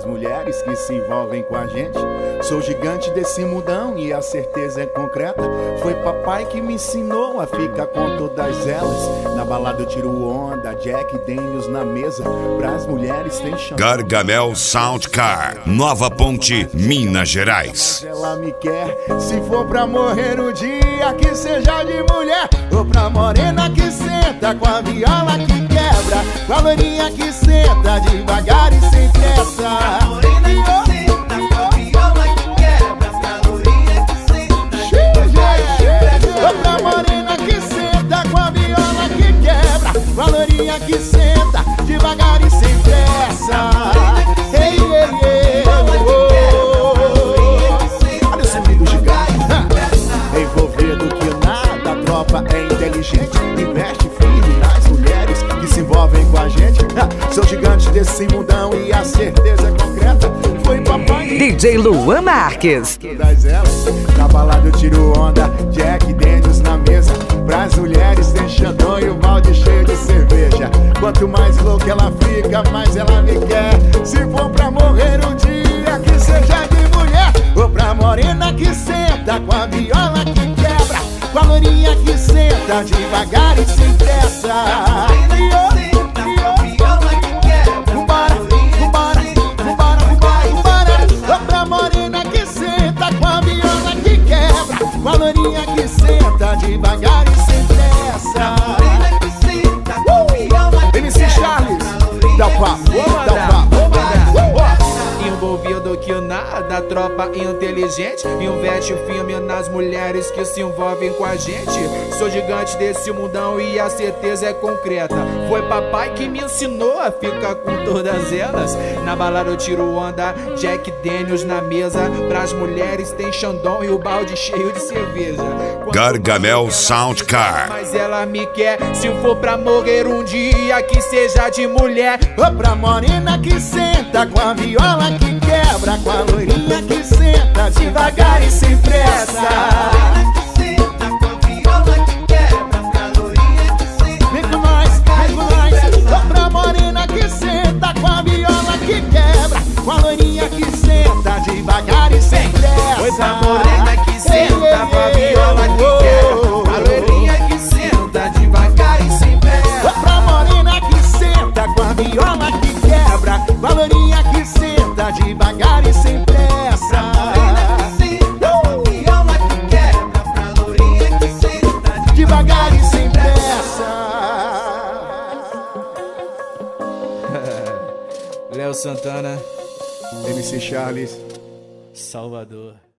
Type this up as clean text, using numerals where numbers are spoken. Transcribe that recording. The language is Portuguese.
mulheres que se envolvem com a gente. Sou gigante desse mundão e a certeza é concreta. Foi papai que me ensinou a ficar com todas elas. Na balada eu tiro onda, Jack Daniels na mesa. Pras mulheres tem chance. Gargamel Sound Car, Nova Ponte, Minas Gerais. Ela me quer, se for pra morrer um dia, que seja de mulher. Ou pra morena que senta com a viola que quebra, com a loirinha que senta devagar e sem pressa. Pra morena que senta com a viola que quebra, pra loirinha que senta devagar e sem pressa. Ou pra morena que senta com a viola que quebra, com a loirinha que senta devagar e sem pressa. Ei, ei, ei, olha esse amigo gigante. Envolvido que nada, a tropa é inteligente. Investe firme nas mulheres que se envolvem com a gente. Sou gigante desse mundão e a certeza é concreta. Foi papai DJ Luan Marques. todas elas. Na balada eu tiro onda, Jack Daniels na mesa. Pras mulheres tem Xandão e o balde cheio de cerveja. Quanto mais louca ela fica, mais ela me quer. Se for pra morrer um dia, que seja de mulher. Ou pra morena que senta com a viola que quebra, com a loirinha que senta devagar e sem pressa. Vambora, vambora, vambora, vambora, vambora. Ou pra morena que senta com a viola que quebra, com a loirinha que senta devagar e sem pressa. MC Charles, dá o papo, dá o papo. Envolvido que nada, a tropa inteligente. Investe firme nas mulheres que se envolvem com a gente. Sou gigante desse mundão e a certeza é concreta. Foi papai que me ensinou a ficar com todas elas. Na balada eu tiro onda, Jack Daniels na mesa. Pras mulheres tem Xandão e o balde cheio de cerveja. Gargamel Sound Car. Mas ela me quer, se for pra morrer um dia, que seja de mulher. Ou pra morena que senta com a viola que quebra, com a loirinha que senta devagar e sem pressa. Vem com nós, vem com nós. Ou pra morena que senta com a viola que quebra, com a loirinha que senta devagar e sem pressa. Oi pra morena que senta com a viola que quebra, a loirinha que senta devagar e sem pressa. Ou pra morena que senta com a viola que quebra, com a loirinha que senta devagar e sem pressa. Devagar e sem pressa. Léo Santana, MC Charles. Salvador.